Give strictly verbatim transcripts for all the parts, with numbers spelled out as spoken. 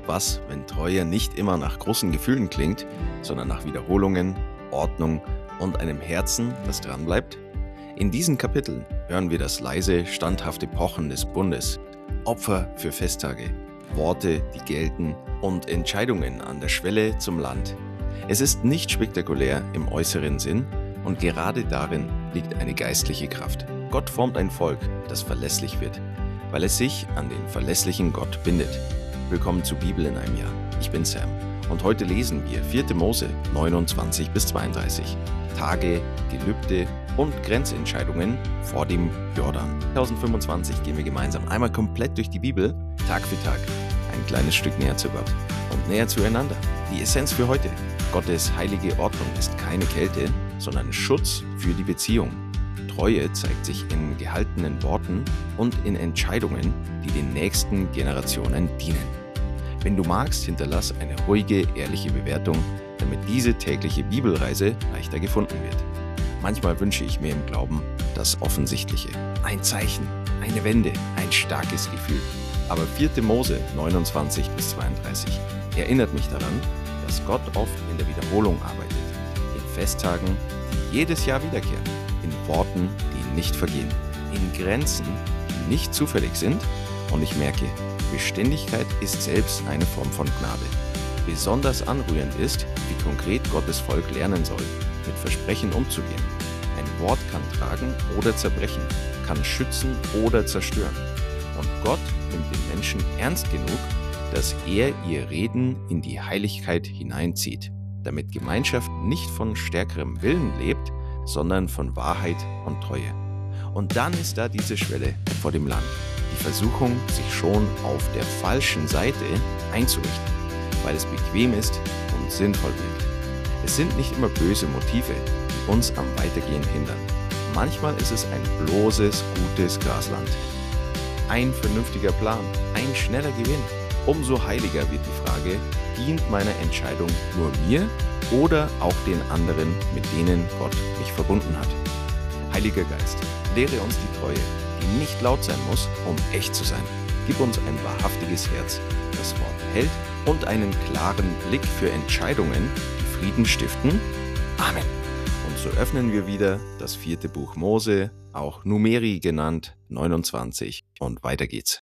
Was, wenn Treue nicht immer nach großen Gefühlen klingt, sondern nach Wiederholungen, Ordnung und einem Herzen, das dranbleibt? In diesen Kapiteln hören wir das leise, standhafte Pochen des Bundes, Opfer für Festtage, Worte, die gelten und Entscheidungen an der Schwelle zum Land. Es ist nicht spektakulär im äußeren Sinn und gerade darin liegt eine geistliche Kraft. Gott formt ein Volk, das verlässlich wird, weil es sich an den verlässlichen Gott bindet. Willkommen zu Bibel in einem Jahr. Ich bin Sam und heute lesen wir vierte Mose neunundzwanzig bis zweiunddreißig. Tage, Gelübde und Grenzentscheidungen vor dem Jordan. zweitausendfünfundzwanzig gehen wir gemeinsam einmal komplett durch die Bibel, Tag für Tag, ein kleines Stück näher zu Gott und näher zueinander. Die Essenz für heute: Gottes heilige Ordnung ist keine Kälte, sondern Schutz für die Beziehung. Treue zeigt sich in gehaltenen Worten und in Entscheidungen, die den nächsten Generationen dienen. Wenn du magst, hinterlass eine ruhige, ehrliche Bewertung, damit diese tägliche Bibelreise leichter gefunden wird. Manchmal wünsche ich mir im Glauben das Offensichtliche. Ein Zeichen, eine Wende, ein starkes Gefühl. Aber vierte Mose neunundzwanzig bis zweiunddreißig erinnert mich daran, dass Gott oft in der Wiederholung arbeitet. In Festtagen, die jedes Jahr wiederkehren. In Worten, die nicht vergehen. In Grenzen, die nicht zufällig sind. Und ich merke, Beständigkeit ist selbst eine Form von Gnade. Besonders anrührend ist, wie konkret Gottes Volk lernen soll, mit Versprechen umzugehen. Ein Wort kann tragen oder zerbrechen, kann schützen oder zerstören. Und Gott nimmt den Menschen ernst genug, dass er ihr Reden in die Heiligkeit hineinzieht, damit Gemeinschaft nicht von stärkerem Willen lebt, sondern von Wahrheit und Treue. Und dann ist da diese Schwelle vor dem Land, die Versuchung, sich schon auf der falschen Seite einzurichten, weil es bequem ist und sinnvoll wirkt. Es sind nicht immer böse Motive, die uns am Weitergehen hindern. Manchmal ist es ein bloßes, gutes Grasland. Ein vernünftiger Plan, ein schneller Gewinn. Umso heiliger wird die Frage, dient meine Entscheidung nur mir oder auch den anderen, mit denen Gott mich verbunden hat? Heiliger Geist, lehre uns die Treue, die nicht laut sein muss, um echt zu sein. Gib uns ein wahrhaftiges Herz, das Wort hält und einen klaren Blick für Entscheidungen, die Frieden stiften. Amen. Und so öffnen wir wieder das vierte Buch Mose, auch Numeri genannt, neunundzwanzig, und weiter geht's.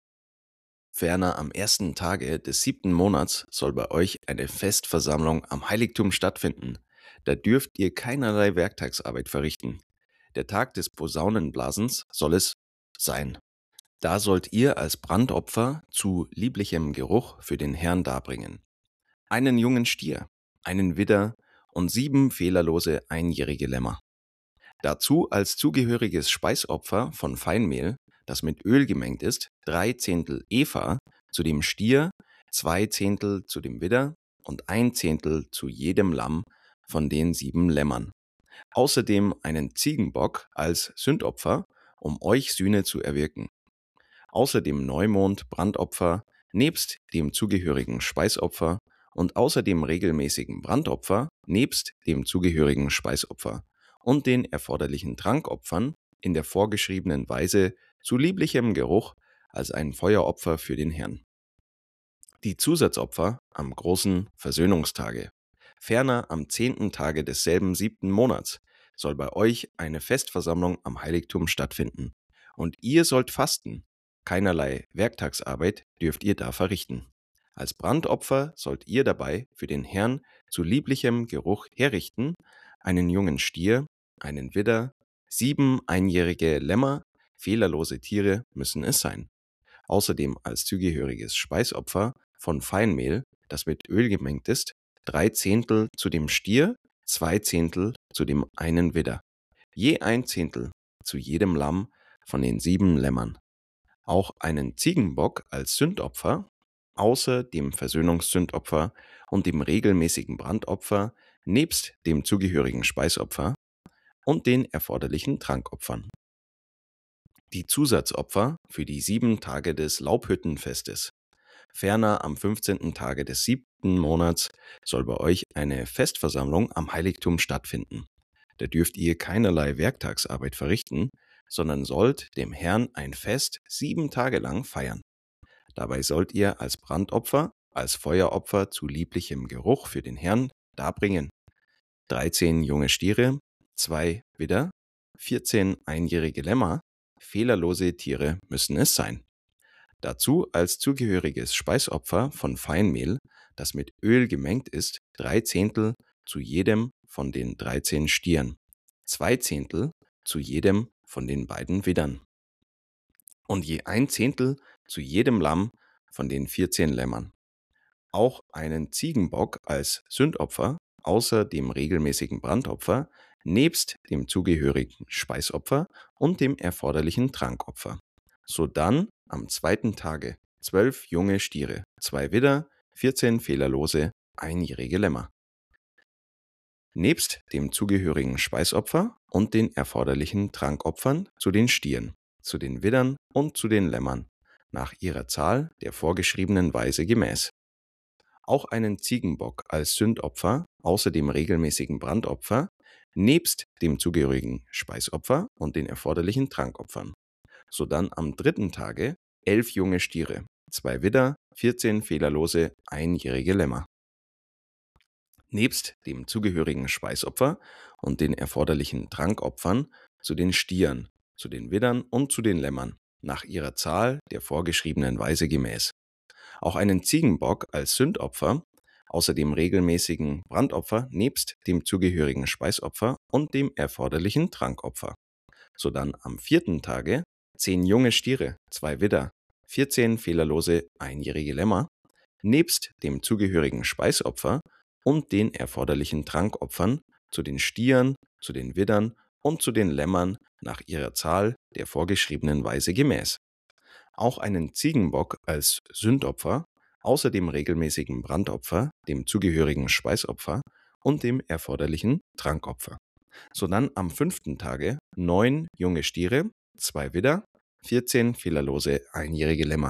Ferner am ersten Tage des siebten Monats soll bei euch eine Festversammlung am Heiligtum stattfinden. Da dürft ihr keinerlei Werktagsarbeit verrichten. Der Tag des Posaunenblasens soll es sein. Da sollt ihr als Brandopfer zu lieblichem Geruch für den Herrn darbringen einen jungen Stier, einen Widder und sieben fehlerlose einjährige Lämmer. Dazu als zugehöriges Speisopfer von Feinmehl, das mit Öl gemengt ist, drei Zehntel Epha zu dem Stier, zwei Zehntel zu dem Widder und ein Zehntel zu jedem Lamm von den sieben Lämmern. Außerdem einen Ziegenbock als Sündopfer, um euch Sühne zu erwirken. Außerdem Neumond, Brandopfer, nebst dem zugehörigen Speisopfer und außerdem regelmäßigen Brandopfer, nebst dem zugehörigen Speisopfer und den erforderlichen Trankopfern in der vorgeschriebenen Weise zu lieblichem Geruch als ein Feueropfer für den Herrn. Die Zusatzopfer am großen Versöhnungstage. Ferner am zehnten Tage desselben siebten Monats soll bei euch eine Festversammlung am Heiligtum stattfinden. Und ihr sollt fasten. Keinerlei Werktagsarbeit dürft ihr da verrichten. Als Brandopfer sollt ihr dabei für den Herrn zu lieblichem Geruch herrichten einen jungen Stier, einen Widder, sieben einjährige Lämmer, fehlerlose Tiere müssen es sein. Außerdem als zugehöriges Speisopfer von Feinmehl, das mit Öl gemengt ist, drei Zehntel zu dem Stier, zwei Zehntel zu dem einen Widder, je ein Zehntel zu jedem Lamm von den sieben Lämmern. Auch einen Ziegenbock als Sündopfer, außer dem Versöhnungssündopfer und dem regelmäßigen Brandopfer, nebst dem zugehörigen Speisopfer und den erforderlichen Trankopfern. Die Zusatzopfer für die sieben Tage des Laubhüttenfestes. Ferner am fünfzehnten Tage des siebten Monats soll bei euch eine Festversammlung am Heiligtum stattfinden. Da dürft ihr keinerlei Werktagsarbeit verrichten, sondern sollt dem Herrn ein Fest sieben Tage lang feiern. Dabei sollt ihr als Brandopfer als Feueropfer zu lieblichem Geruch für den Herrn darbringen. dreizehn junge Stiere, zwei Widder, vierzehn einjährige Lämmer, fehlerlose Tiere müssen es sein. Dazu als zugehöriges Speisopfer von Feinmehl, das mit Öl gemengt ist, drei Zehntel zu jedem von den dreizehn Stieren, zwei Zehntel zu jedem von den beiden Widdern und je ein Zehntel zu jedem Lamm von den vierzehn Lämmern. Auch einen Ziegenbock als Sündopfer außer dem regelmäßigen Brandopfer, nebst dem zugehörigen Speisopfer und dem erforderlichen Trankopfer. Sodann am zweiten Tage zwölf junge Stiere, zwei Widder, vierzehn fehlerlose, einjährige Lämmer. Nebst dem zugehörigen Speisopfer und den erforderlichen Trankopfern zu den Stieren, zu den Widdern und zu den Lämmern, nach ihrer Zahl der vorgeschriebenen Weise gemäß. Auch einen Ziegenbock als Sündopfer außer dem regelmäßigen Brandopfer, nebst dem zugehörigen Speisopfer und den erforderlichen Trankopfern. Sodann am dritten Tage elf junge Stiere, zwei Widder, vierzehn fehlerlose, einjährige Lämmer. Nebst dem zugehörigen Speisopfer und den erforderlichen Trankopfern zu den Stieren, zu den Widdern und zu den Lämmern, nach ihrer Zahl der vorgeschriebenen Weise gemäß. Auch einen Ziegenbock als Sündopfer, außer dem regelmäßigen Brandopfer, nebst dem zugehörigen Speisopfer und dem erforderlichen Trankopfer. Sodann am vierten Tage zehn junge Stiere, zwei Widder, vierzehn fehlerlose, einjährige Lämmer, nebst dem zugehörigen Speisopfer und den erforderlichen Trankopfern zu den Stieren, zu den Widdern und zu den Lämmern nach ihrer Zahl der vorgeschriebenen Weise gemäß. Auch einen Ziegenbock als Sündopfer, außer dem regelmäßigen Brandopfer, dem zugehörigen Speisopfer und dem erforderlichen Trankopfer. Sodann am fünften Tage neun junge Stiere, zwei Widder, vierzehn fehlerlose, einjährige Lämmer.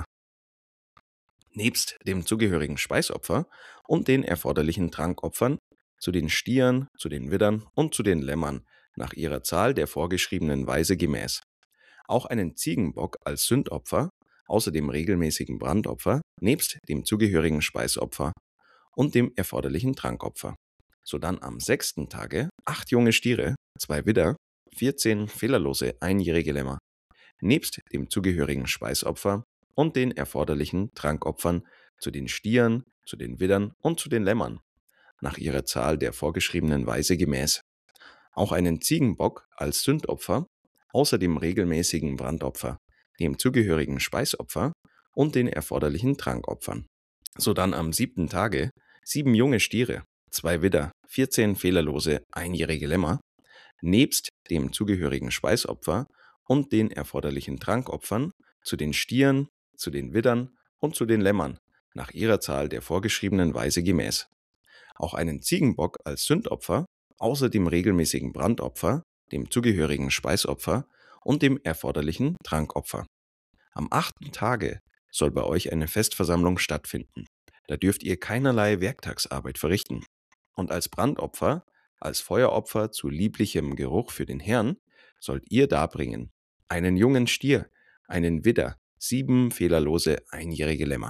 Nebst dem zugehörigen Speisopfer und den erforderlichen Trankopfern zu den Stieren, zu den Widdern und zu den Lämmern nach ihrer Zahl der vorgeschriebenen Weise gemäß. Auch einen Ziegenbock als Sündopfer, außer dem regelmäßigen Brandopfer, nebst dem zugehörigen Speisopfer und dem erforderlichen Trankopfer. Sodann am sechsten Tage acht junge Stiere, zwei Widder, vierzehn fehlerlose, einjährige Lämmer, nebst dem zugehörigen Speisopfer und den erforderlichen Trankopfern zu den Stieren, zu den Widdern und zu den Lämmern, nach ihrer Zahl der vorgeschriebenen Weise gemäß. Auch einen Ziegenbock als Sündopfer, außer dem regelmäßigen Brandopfer, dem zugehörigen Speisopfer und den erforderlichen Trankopfern. Sodann am siebten Tage sieben junge Stiere, zwei Widder, vierzehn fehlerlose, einjährige Lämmer, nebst dem zugehörigen Speisopfer und den erforderlichen Trankopfern zu den Stieren, zu den Widdern und zu den Lämmern, nach ihrer Zahl der vorgeschriebenen Weise gemäß. Auch einen Ziegenbock als Sündopfer, außer dem regelmäßigen Brandopfer, dem zugehörigen Speisopfer und dem erforderlichen Trankopfer. Am achten Tage soll bei euch eine Festversammlung stattfinden. Da dürft ihr keinerlei Werktagsarbeit verrichten. Und als Brandopfer, als Feueropfer zu lieblichem Geruch für den Herrn, sollt ihr darbringen einen jungen Stier, einen Widder, sieben fehlerlose, einjährige Lämmer.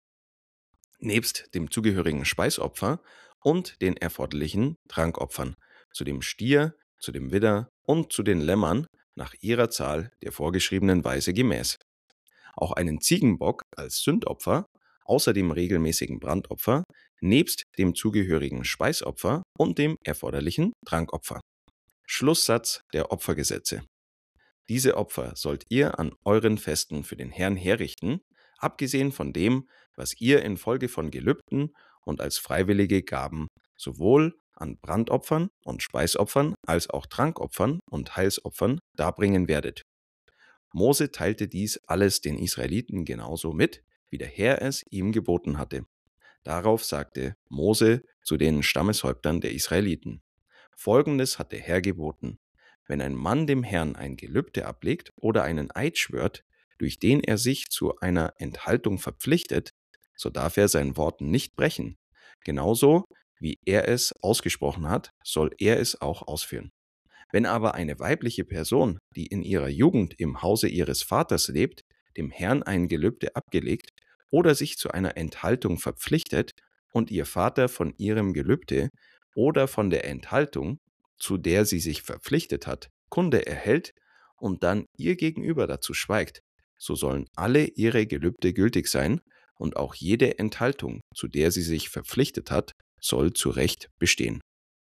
Nebst dem zugehörigen Speisopfer und den erforderlichen Trankopfern zu dem Stier, zu dem Widder und zu den Lämmern nach ihrer Zahl der vorgeschriebenen Weise gemäß. Auch einen Ziegenbock als Sündopfer, außer dem regelmäßigen Brandopfer, nebst dem zugehörigen Speisopfer und dem erforderlichen Trankopfer. Schlusssatz der Opfergesetze. Diese Opfer sollt ihr an euren Festen für den Herrn herrichten, abgesehen von dem, was ihr infolge von Gelübden und als freiwillige Gaben sowohl an Brandopfern und Speisopfern als auch Trankopfern und Heilsopfern darbringen werdet. Mose teilte dies alles den Israeliten genauso mit, wie der Herr es ihm geboten hatte. Darauf sagte Mose zu den Stammeshäuptern der Israeliten: Folgendes hat der Herr geboten: Wenn ein Mann dem Herrn ein Gelübde ablegt oder einen Eid schwört, durch den er sich zu einer Enthaltung verpflichtet, so darf er sein Wort nicht brechen. Genauso wie er es ausgesprochen hat, soll er es auch ausführen. Wenn aber eine weibliche Person, die in ihrer Jugend im Hause ihres Vaters lebt, dem Herrn ein Gelübde abgelegt oder sich zu einer Enthaltung verpflichtet und ihr Vater von ihrem Gelübde oder von der Enthaltung, zu der sie sich verpflichtet hat, Kunde erhält und dann ihr Gegenüber dazu schweigt, so sollen alle ihre Gelübde gültig sein und auch jede Enthaltung, zu der sie sich verpflichtet hat, soll zu Recht bestehen.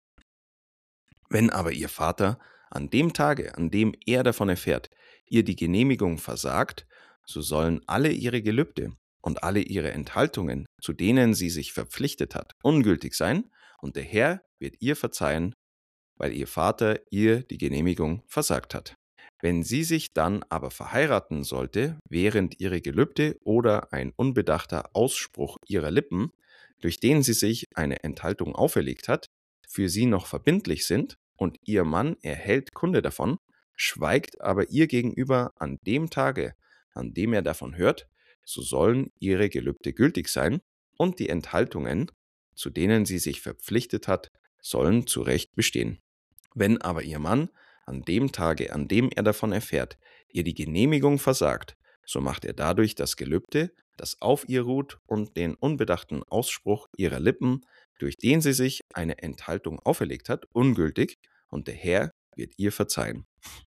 Wenn aber ihr Vater an dem Tage, an dem er davon erfährt, ihr die Genehmigung versagt, so sollen alle ihre Gelübde und alle ihre Enthaltungen, zu denen sie sich verpflichtet hat, ungültig sein, und der Herr wird ihr verzeihen, weil ihr Vater ihr die Genehmigung versagt hat. Wenn sie sich dann aber verheiraten sollte, während ihre Gelübde oder ein unbedachter Ausspruch ihrer Lippen, durch den sie sich eine Enthaltung auferlegt hat, für sie noch verbindlich sind und ihr Mann erhält Kunde davon, schweigt aber ihr gegenüber an dem Tage, an dem er davon hört, so sollen ihre Gelübde gültig sein und die Enthaltungen, zu denen sie sich verpflichtet hat, sollen zu Recht bestehen. Wenn aber ihr Mann an dem Tage, an dem er davon erfährt, ihr die Genehmigung versagt, so macht er dadurch das Gelübde, das auf ihr ruht, und den unbedachten Ausspruch ihrer Lippen, durch den sie sich eine Enthaltung auferlegt hat, ungültig, und der Herr wird ihr verzeihen.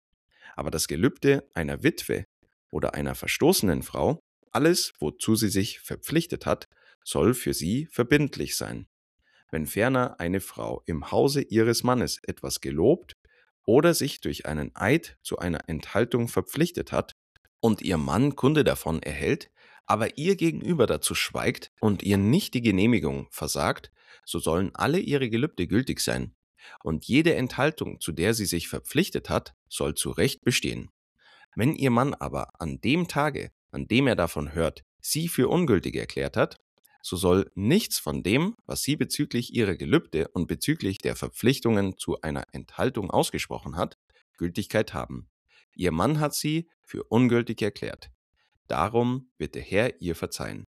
Aber das Gelübde einer Witwe oder einer verstoßenen Frau, alles, wozu sie sich verpflichtet hat, soll für sie verbindlich sein. Wenn ferner eine Frau im Hause ihres Mannes etwas gelobt oder sich durch einen Eid zu einer Enthaltung verpflichtet hat und ihr Mann Kunde davon erhält, aber ihr gegenüber dazu schweigt und ihr nicht die Genehmigung versagt, so sollen alle ihre Gelübde gültig sein. Und jede Enthaltung, zu der sie sich verpflichtet hat, soll zu Recht bestehen. Wenn ihr Mann aber an dem Tage, an dem er davon hört, sie für ungültig erklärt hat, so soll nichts von dem, was sie bezüglich ihrer Gelübde und bezüglich der Verpflichtungen zu einer Enthaltung ausgesprochen hat, Gültigkeit haben. Ihr Mann hat sie für ungültig erklärt. Darum wird der Herr ihr verzeihen.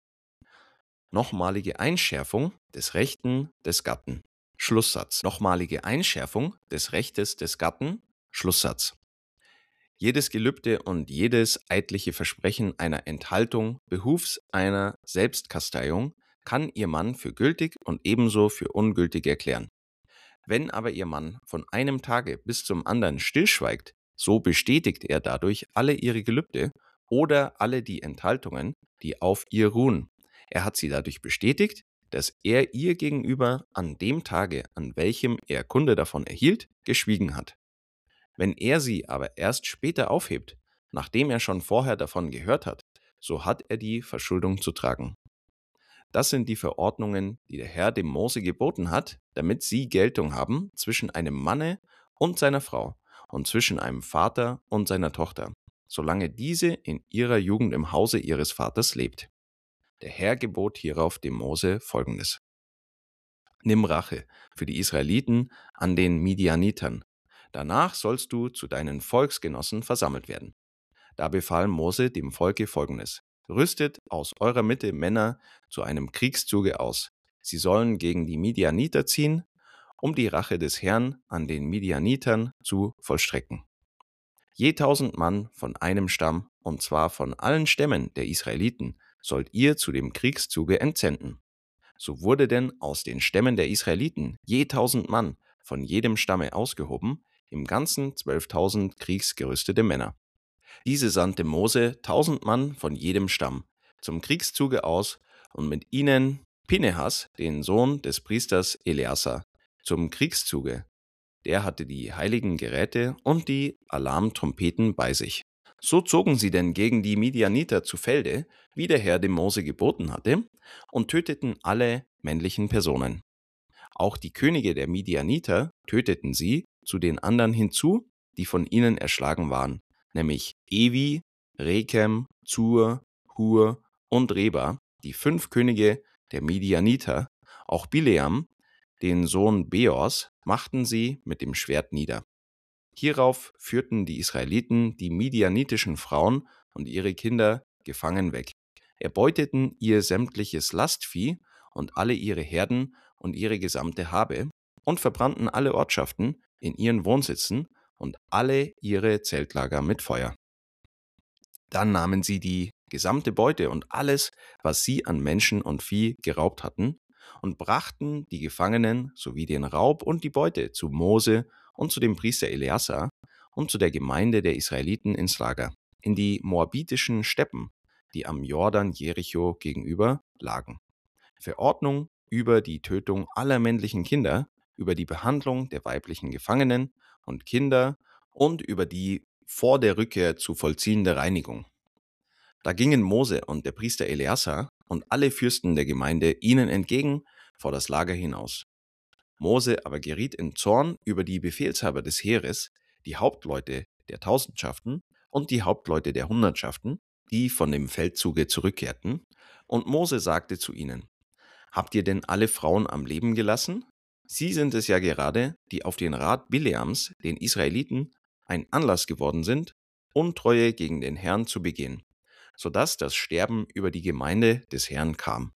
Nochmalige Einschärfung des Rechten des Gatten. Schlusssatz. Nochmalige Einschärfung des Rechtes des Gatten. Schlusssatz. Jedes Gelübde und jedes eidliche Versprechen einer Enthaltung behufs einer Selbstkasteiung kann ihr Mann für gültig und ebenso für ungültig erklären. Wenn aber ihr Mann von einem Tage bis zum anderen stillschweigt, so bestätigt er dadurch alle ihre Gelübde oder alle die Enthaltungen, die auf ihr ruhen. Er hat sie dadurch bestätigt, dass er ihr gegenüber an dem Tage, an welchem er Kunde davon erhielt, geschwiegen hat. Wenn er sie aber erst später aufhebt, nachdem er schon vorher davon gehört hat, so hat er die Verschuldung zu tragen. Das sind die Verordnungen, die der Herr dem Mose geboten hat, damit sie Geltung haben zwischen einem Manne und seiner Frau und zwischen einem Vater und seiner Tochter, solange diese in ihrer Jugend im Hause ihres Vaters lebt. Der Herr gebot hierauf dem Mose Folgendes: Nimm Rache für die Israeliten an den Midianitern. Danach sollst du zu deinen Volksgenossen versammelt werden. Da befahl Mose dem Volke Folgendes: Rüstet aus eurer Mitte Männer zu einem Kriegszuge aus. Sie sollen gegen die Midianiter ziehen, um die Rache des Herrn an den Midianitern zu vollstrecken. Je tausend Mann von einem Stamm, und zwar von allen Stämmen der Israeliten, sollt ihr zu dem Kriegszuge entsenden. So wurde denn aus den Stämmen der Israeliten je tausend Mann von jedem Stamme ausgehoben, im Ganzen zwölftausend kriegsgerüstete Männer. Diese sandte Mose tausend Mann von jedem Stamm zum Kriegszuge aus und mit ihnen Pinehas, den Sohn des Priesters Eleazar, zum Kriegszuge. Der hatte die heiligen Geräte und die Alarmtrompeten bei sich. So zogen sie denn gegen die Midianiter zu Felde, wie der Herr dem Mose geboten hatte, und töteten alle männlichen Personen. Auch die Könige der Midianiter töteten sie zu den anderen hinzu, die von ihnen erschlagen waren, nämlich Evi, Rekem, Zur, Hur und Reba, die fünf Könige der Midianiter. Auch Bileam, den Sohn Beors, machten sie mit dem Schwert nieder. Hierauf führten die Israeliten die midianitischen Frauen und ihre Kinder gefangen weg, erbeuteten ihr sämtliches Lastvieh und alle ihre Herden und ihre gesamte Habe und verbrannten alle Ortschaften in ihren Wohnsitzen und alle ihre Zeltlager mit Feuer. Dann nahmen sie die gesamte Beute und alles, was sie an Menschen und Vieh geraubt hatten, und brachten die Gefangenen sowie den Raub und die Beute zu Mose und zu dem Priester Eleazar und zu der Gemeinde der Israeliten ins Lager, in die moabitischen Steppen, die am Jordan Jericho gegenüber lagen. Verordnung über die Tötung aller männlichen Kinder, über die Behandlung der weiblichen Gefangenen und Kinder und über die vor der Rückkehr zu vollziehende Reinigung. Da gingen Mose und der Priester Eleazar und alle Fürsten der Gemeinde ihnen entgegen vor das Lager hinaus. Mose aber geriet in Zorn über die Befehlshaber des Heeres, die Hauptleute der Tausendschaften und die Hauptleute der Hundertschaften, die von dem Feldzuge zurückkehrten, und Mose sagte zu ihnen: Habt ihr denn alle Frauen am Leben gelassen? Sie sind es ja gerade, die auf den Rat Bileams, den Israeliten, ein Anlass geworden sind, Untreue gegen den Herrn zu begehen, sodass das Sterben über die Gemeinde des Herrn kam.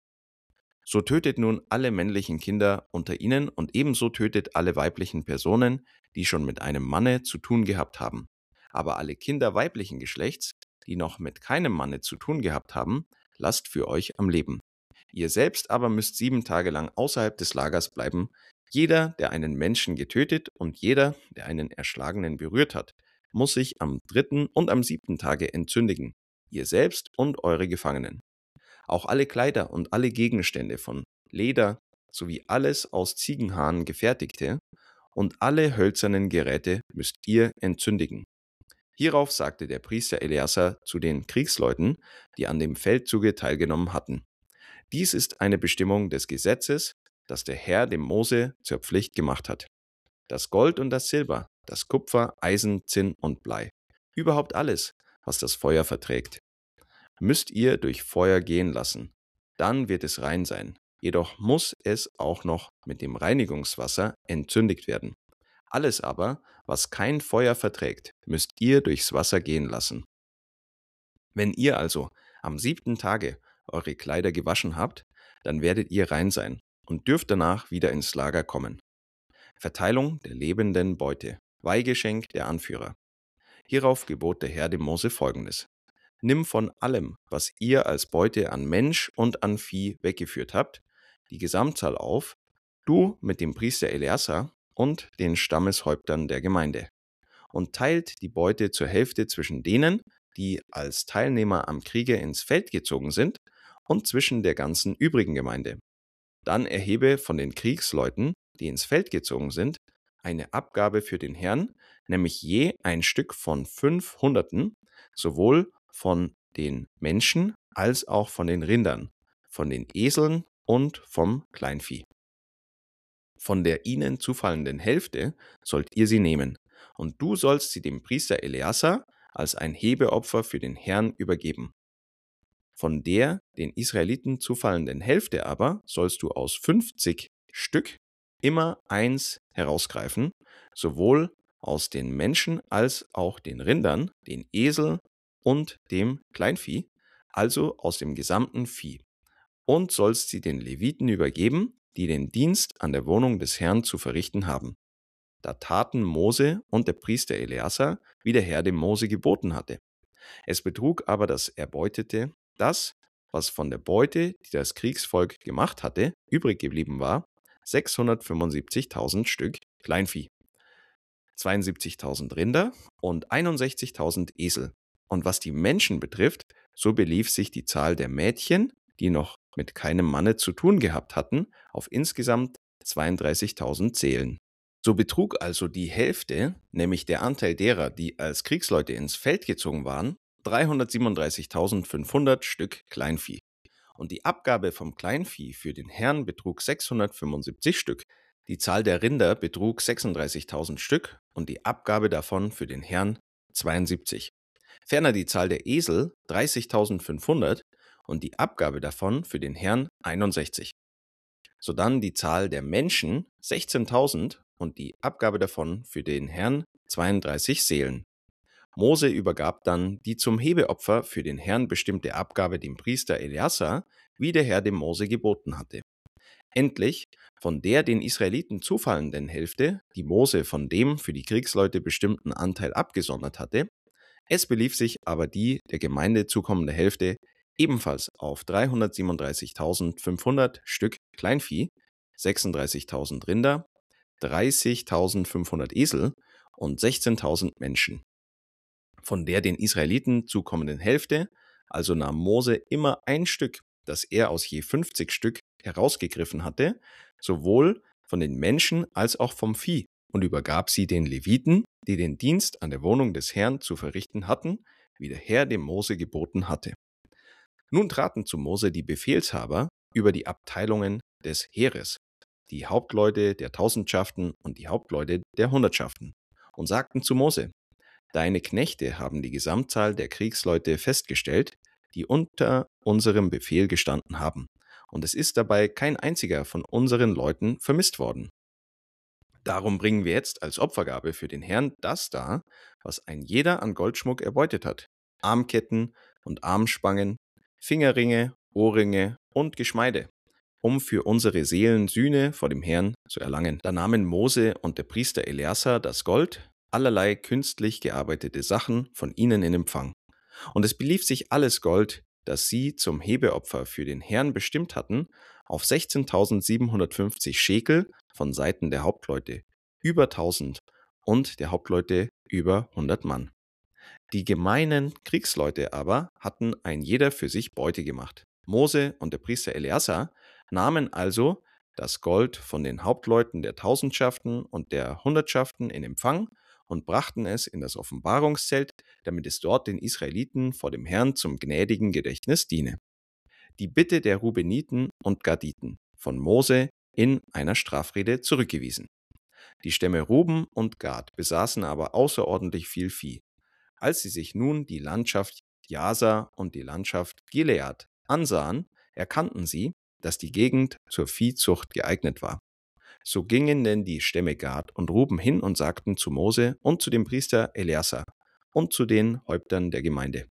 So tötet nun alle männlichen Kinder unter ihnen und ebenso tötet alle weiblichen Personen, die schon mit einem Manne zu tun gehabt haben. Aber alle Kinder weiblichen Geschlechts, die noch mit keinem Manne zu tun gehabt haben, lasst für euch am Leben. Ihr selbst aber müsst sieben Tage lang außerhalb des Lagers bleiben, jeder, der einen Menschen getötet und jeder, der einen Erschlagenen berührt hat, muss sich am dritten und am siebten Tage entzündigen, ihr selbst und eure Gefangenen. Auch alle Kleider und alle Gegenstände von Leder sowie alles aus Ziegenhaaren gefertigte und alle hölzernen Geräte müsst ihr entzündigen. Hierauf sagte der Priester Eleazar zu den Kriegsleuten, die an dem Feldzuge teilgenommen hatten: Dies ist eine Bestimmung des Gesetzes, das der Herr dem Mose zur Pflicht gemacht hat. Das Gold und das Silber, das Kupfer, Eisen, Zinn und Blei, überhaupt alles, was das Feuer verträgt, müsst ihr durch Feuer gehen lassen. Dann wird es rein sein. Jedoch muss es auch noch mit dem Reinigungswasser entzündigt werden. Alles aber, was kein Feuer verträgt, müsst ihr durchs Wasser gehen lassen. Wenn ihr also am siebten Tage eure Kleider gewaschen habt, dann werdet ihr rein sein und dürft danach wieder ins Lager kommen. Verteilung der lebenden Beute, Weihgeschenk der Anführer. Hierauf gebot der Herr dem Mose Folgendes: Nimm von allem, was ihr als Beute an Mensch und an Vieh weggeführt habt, die Gesamtzahl auf, du mit dem Priester Eleazar und den Stammeshäuptern der Gemeinde, und teilt die Beute zur Hälfte zwischen denen, die als Teilnehmer am Kriege ins Feld gezogen sind, und zwischen der ganzen übrigen Gemeinde. Dann erhebe von den Kriegsleuten, die ins Feld gezogen sind, eine Abgabe für den Herrn, nämlich je ein Stück von fünf Hunderten, sowohl von den Menschen als auch von den Rindern, von den Eseln und vom Kleinvieh. Von der ihnen zufallenden Hälfte sollt ihr sie nehmen, und du sollst sie dem Priester Eleazar als ein Hebeopfer für den Herrn übergeben. Von der den Israeliten zufallenden Hälfte aber sollst du aus fünfzig Stück immer eins herausgreifen, sowohl aus den Menschen als auch den Rindern, den Eseln und dem Kleinvieh, also aus dem gesamten Vieh, und sollst sie den Leviten übergeben, die den Dienst an der Wohnung des Herrn zu verrichten haben. Da taten Mose und der Priester Eleazar, wie der Herr dem Mose geboten hatte. Es betrug aber das Erbeutete, das, was von der Beute, die das Kriegsvolk gemacht hatte, übrig geblieben war, sechshundertfünfundsiebzigtausend Stück Kleinvieh, zweiundsiebzigtausend Rinder und einundsechzigtausend Esel. Und was die Menschen betrifft, so belief sich die Zahl der Mädchen, die noch mit keinem Manne zu tun gehabt hatten, auf insgesamt zweiunddreißigtausend Seelen. So betrug also die Hälfte, nämlich der Anteil derer, die als Kriegsleute ins Feld gezogen waren, dreihundertsiebenunddreißigtausendfünfhundert Stück Kleinvieh. Und die Abgabe vom Kleinvieh für den Herrn betrug sechshundertfünfundsiebzig Stück. Die Zahl der Rinder betrug sechsunddreißigtausend Stück und die Abgabe davon für den Herrn zweiundsiebzig. Ferner die Zahl der Esel dreißigtausendfünfhundert und die Abgabe davon für den Herrn einundsechzig. Sodann die Zahl der Menschen sechzehntausend und die Abgabe davon für den Herrn zweiunddreißig Seelen. Mose übergab dann die zum Hebeopfer für den Herrn bestimmte Abgabe dem Priester Eleazar, wie der Herr dem Mose geboten hatte. Endlich, von der den Israeliten zufallenden Hälfte, die Mose von dem für die Kriegsleute bestimmten Anteil abgesondert hatte, es belief sich aber die der Gemeinde zukommende Hälfte ebenfalls auf dreihundertsiebenunddreißigtausendfünfhundert Stück Kleinvieh, sechsunddreißigtausend Rinder, dreißigtausendfünfhundert Esel und sechzehntausend Menschen. Von der den Israeliten zukommenden Hälfte, also nahm Mose immer ein Stück, das er aus je fünfzig Stück herausgegriffen hatte, sowohl von den Menschen als auch vom Vieh, und übergab sie den Leviten, die den Dienst an der Wohnung des Herrn zu verrichten hatten, wie der Herr dem Mose geboten hatte. Nun traten zu Mose die Befehlshaber über die Abteilungen des Heeres, die Hauptleute der Tausendschaften und die Hauptleute der Hundertschaften, und sagten zu Mose: Deine Knechte haben die Gesamtzahl der Kriegsleute festgestellt, die unter unserem Befehl gestanden haben, und es ist dabei kein einziger von unseren Leuten vermisst worden. Darum bringen wir jetzt als Opfergabe für den Herrn das dar, was ein jeder an Goldschmuck erbeutet hat: Armketten und Armspangen, Fingerringe, Ohrringe und Geschmeide, um für unsere Seelen Sühne vor dem Herrn zu erlangen. Da nahmen Mose und der Priester Eleazar das Gold, allerlei künstlich gearbeitete Sachen von ihnen in Empfang. Und es belief sich alles Gold, das sie zum Hebeopfer für den Herrn bestimmt hatten, auf sechzehntausendsiebenhundertfünfzig Schekel von Seiten der Hauptleute, über tausend, und der Hauptleute über hundert Mann. Die gemeinen Kriegsleute aber hatten ein jeder für sich Beute gemacht. Mose und der Priester Eleazar nahmen also das Gold von den Hauptleuten der Tausendschaften und der Hundertschaften in Empfang und brachten es in das Offenbarungszelt, damit es dort den Israeliten vor dem Herrn zum gnädigen Gedächtnis diene. Die Bitte der Rubeniten und Gaditen von Mose in einer Strafrede zurückgewiesen. Die Stämme Ruben und Gad besaßen aber außerordentlich viel Vieh. Als sie sich nun die Landschaft Jasa und die Landschaft Gilead ansahen, erkannten sie, dass die Gegend zur Viehzucht geeignet war. So gingen denn die Stämme Gad und Ruben hin und sagten zu Mose und zu dem Priester Eleazar und zu den Häuptern der Gemeinde: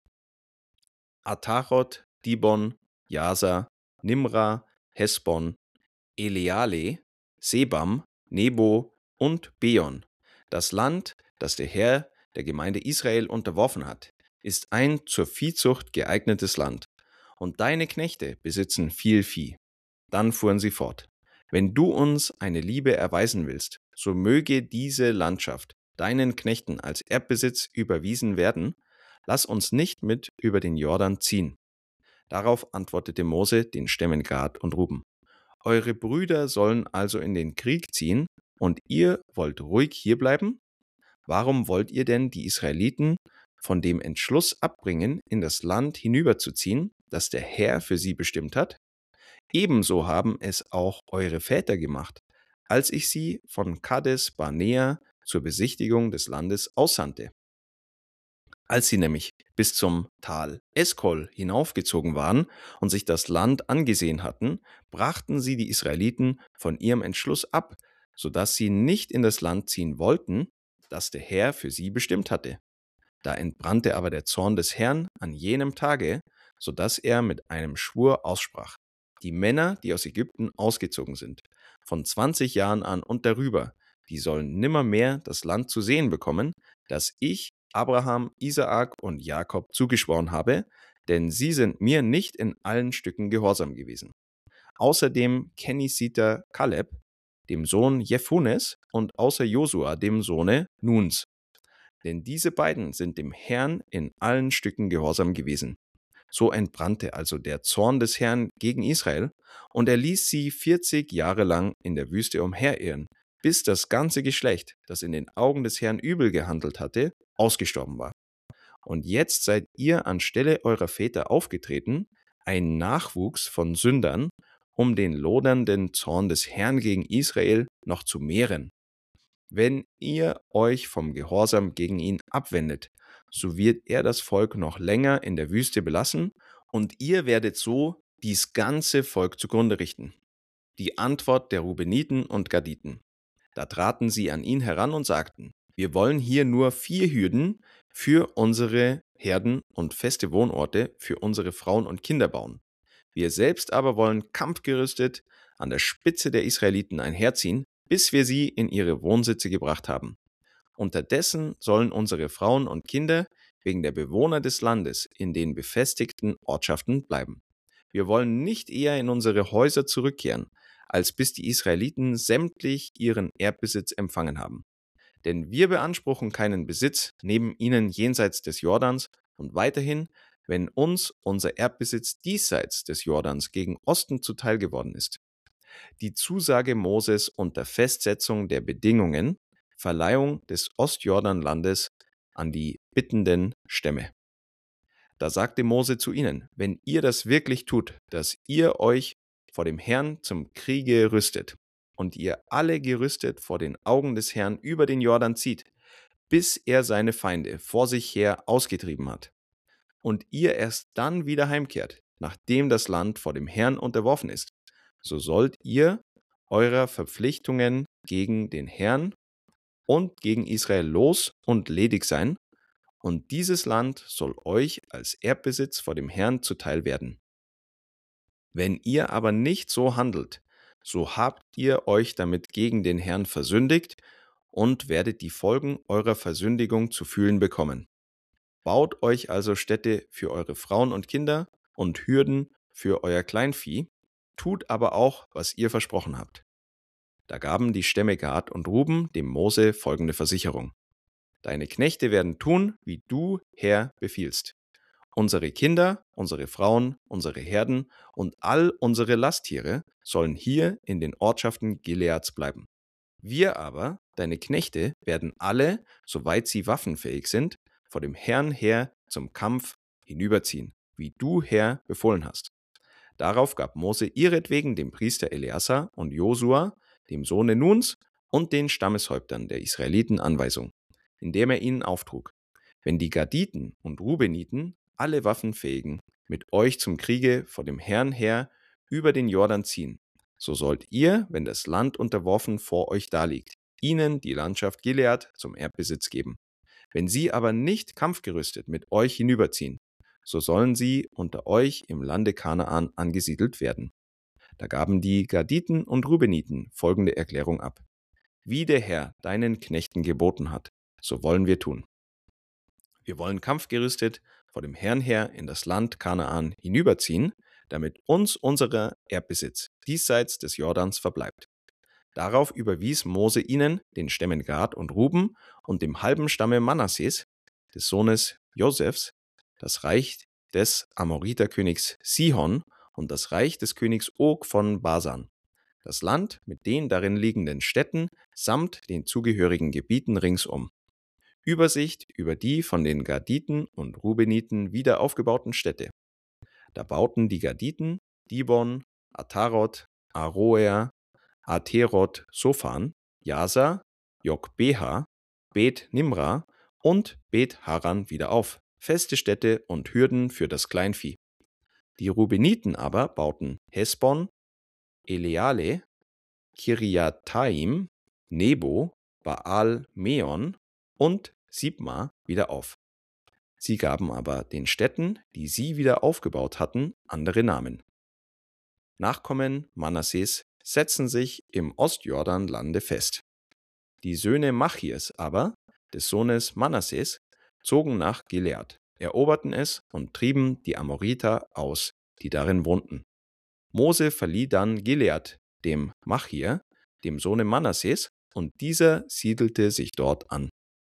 Ataroth, Dibon, Jasa, Nimra, Hesbon, Eleale, Sebam, Nebo und Beon. Das Land, das der Herr der Gemeinde Israel unterworfen hat, ist ein zur Viehzucht geeignetes Land, und deine Knechte besitzen viel Vieh. Dann fuhren sie fort: Wenn du uns eine Liebe erweisen willst, so möge diese Landschaft deinen Knechten als Erbbesitz überwiesen werden, lass uns nicht mit über den Jordan ziehen. Darauf antwortete Mose den Stämmen Gad und Ruben: Eure Brüder sollen also in den Krieg ziehen, und ihr wollt ruhig hierbleiben? Warum wollt ihr denn die Israeliten von dem Entschluss abbringen, in das Land hinüberzuziehen, das der Herr für sie bestimmt hat? Ebenso haben es auch eure Väter gemacht, als ich sie von Kades Barnea zur Besichtigung des Landes aussandte. Als sie nämlich bis zum Tal Eskol hinaufgezogen waren und sich das Land angesehen hatten, brachten sie die Israeliten von ihrem Entschluss ab, so dass sie nicht in das Land ziehen wollten, das der Herr für sie bestimmt hatte. Da entbrannte aber der Zorn des Herrn an jenem Tage, so dass er mit einem Schwur aussprach: Die Männer, die aus Ägypten ausgezogen sind, von zwanzig Jahren an und darüber, die sollen nimmermehr das Land zu sehen bekommen, das ich Abraham, Isaak und Jakob zugeschworen habe, denn sie sind mir nicht in allen Stücken gehorsam gewesen. Außerdem Kenisiter Kaleb, dem Sohn Jephunes, und außer Josua, dem Sohne Nuns. Denn diese beiden sind dem Herrn in allen Stücken gehorsam gewesen. So entbrannte also der Zorn des Herrn gegen Israel, und er ließ sie vierzig Jahre lang in der Wüste umherirren, bis das ganze Geschlecht, das in den Augen des Herrn übel gehandelt hatte, ausgestorben war. Und jetzt seid ihr anstelle eurer Väter aufgetreten, ein Nachwuchs von Sündern, um den lodernden Zorn des Herrn gegen Israel noch zu mehren. Wenn ihr euch vom Gehorsam gegen ihn abwendet, so wird er das Volk noch länger in der Wüste belassen, und ihr werdet so dies ganze Volk zugrunde richten. Die Antwort der Rubeniten und Gaditen. Da traten sie an ihn heran und sagten: Wir wollen hier nur vier Hürden für unsere Herden und feste Wohnorte für unsere Frauen und Kinder bauen. Wir selbst aber wollen kampfgerüstet an der Spitze der Israeliten einherziehen, bis wir sie in ihre Wohnsitze gebracht haben. Unterdessen sollen unsere Frauen und Kinder, wegen der Bewohner des Landes in den befestigten Ortschaften bleiben. Wir wollen nicht eher in unsere Häuser zurückkehren, als bis die Israeliten sämtlich ihren Erbbesitz empfangen haben. Denn wir beanspruchen keinen Besitz neben ihnen jenseits des Jordans und weiterhin, wenn uns unser Erbbesitz diesseits des Jordans gegen Osten zuteil geworden ist. Die Zusage Moses unter Festsetzung der Bedingungen, Verleihung des Ostjordanlandes an die bittenden Stämme. Da sagte Mose zu ihnen: Wenn ihr das wirklich tut, dass ihr euch vor dem Herrn zum Kriege rüstet und ihr alle gerüstet vor den Augen des Herrn über den Jordan zieht, bis er seine Feinde vor sich her ausgetrieben hat, und ihr erst dann wieder heimkehrt, nachdem das Land vor dem Herrn unterworfen ist, so sollt ihr eurer Verpflichtungen gegen den Herrn und gegen Israel los und ledig sein, und dieses Land soll euch als Erbbesitz vor dem Herrn zuteil werden. Wenn ihr aber nicht so handelt, so habt ihr euch damit gegen den Herrn versündigt und werdet die Folgen eurer Versündigung zu fühlen bekommen. Baut euch also Städte für eure Frauen und Kinder und Hürden für euer Kleinvieh, tut aber auch, was ihr versprochen habt. Da gaben die Stämme Gad und Ruben dem Mose folgende Versicherung: Deine Knechte werden tun, wie du, Herr, befiehlst. Unsere Kinder, unsere Frauen, unsere Herden und all unsere Lasttiere sollen hier in den Ortschaften Gileads bleiben. Wir aber, deine Knechte, werden alle, soweit sie waffenfähig sind, vor dem Herrn her zum Kampf hinüberziehen, wie du, Herr, befohlen hast. Darauf gab Mose ihretwegen dem Priester Eleazar und Josua, dem Sohne Nuns, und den Stammeshäuptern der Israeliten Anweisung, indem er ihnen auftrug: Wenn die Gaditen und Rubeniten, alle Waffenfähigen, mit euch zum Kriege vor dem Herrn her über den Jordan ziehen, so sollt ihr, wenn das Land unterworfen vor euch daliegt, ihnen die Landschaft Gilead zum Erbbesitz geben. Wenn sie aber nicht kampfgerüstet mit euch hinüberziehen, so sollen sie unter euch im Lande Kanaan angesiedelt werden. Da gaben die Gaditen und Rubeniten folgende Erklärung ab: Wie der Herr deinen Knechten geboten hat, so wollen wir tun. Wir wollen kampfgerüstet vor dem Herrn her in das Land Kanaan hinüberziehen, damit uns unser Erbbesitz diesseits des Jordans verbleibt. Darauf überwies Mose ihnen, den Stämmen Gad und Ruben und dem halben Stamme Manasses, des Sohnes Josefs, das Reich des Amoriterkönigs Sihon und das Reich des Königs Og von Basan, das Land mit den darin liegenden Städten samt den zugehörigen Gebieten ringsum. Übersicht über die von den Gaditen und Rubeniten wieder aufgebauten Städte. Da bauten die Gaditen Dibon, Ataroth, Aroer, Ateroth, Sophan, Jasa, Jokbeha, Bet Nimra und Bet Haran wieder auf, feste Städte und Hürden für das Kleinvieh. Die Rubeniten aber bauten Hesbon, Eleale, Kiriathaim, Nebo, Baal Meon und Sibma wieder auf. Sie gaben aber den Städten, die sie wieder aufgebaut hatten, andere Namen. Nachkommen Manasses setzten sich im Ostjordanlande fest. Die Söhne Machirs aber, des Sohnes Manasses, zogen nach Gilead, eroberten es und trieben die Amoriter aus, die darin wohnten. Mose verlieh dann Gilead dem Machir, dem Sohne Manasses, und dieser siedelte sich dort an.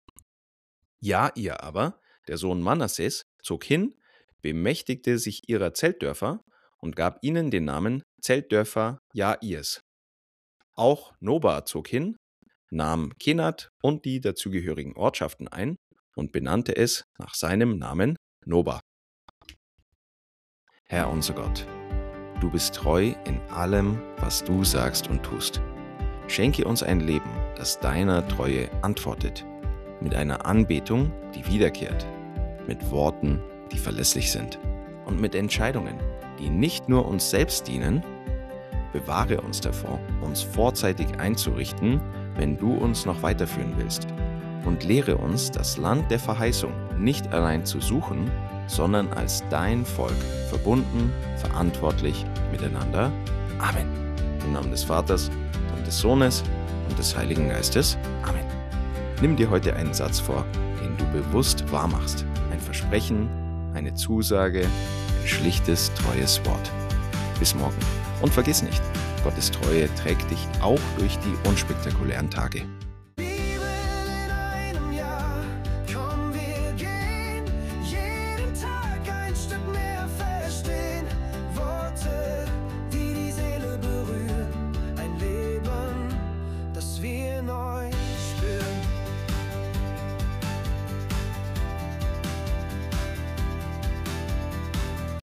Jair aber, der Sohn Manasses, zog hin, bemächtigte sich ihrer Zeltdörfer und gab ihnen den Namen Zeltdörfer Jairs. Auch Noba zog hin, nahm Kenat und die dazugehörigen Ortschaften ein und benannte es nach seinem Namen Noba. Herr unser Gott, du bist treu in allem, was du sagst und tust. Schenke uns ein Leben, das deiner Treue antwortet, mit einer Anbetung, die wiederkehrt, mit Worten, die verlässlich sind und mit Entscheidungen, die nicht nur uns selbst dienen. Bewahre uns davor, uns vorzeitig einzurichten, wenn du uns noch weiterführen willst, und lehre uns, das Land der Verheißung nicht allein zu suchen, sondern als dein Volk, verbunden, verantwortlich miteinander. Amen. Im Namen des Vaters und des Sohnes und des Heiligen Geistes. Amen. Nimm dir heute einen Satz vor, den du bewusst wahrmachst. Ein Versprechen, eine Zusage, ein schlichtes, treues Wort. Bis morgen. Und vergiss nicht, Gottes Treue trägt dich auch durch die unspektakulären Tage.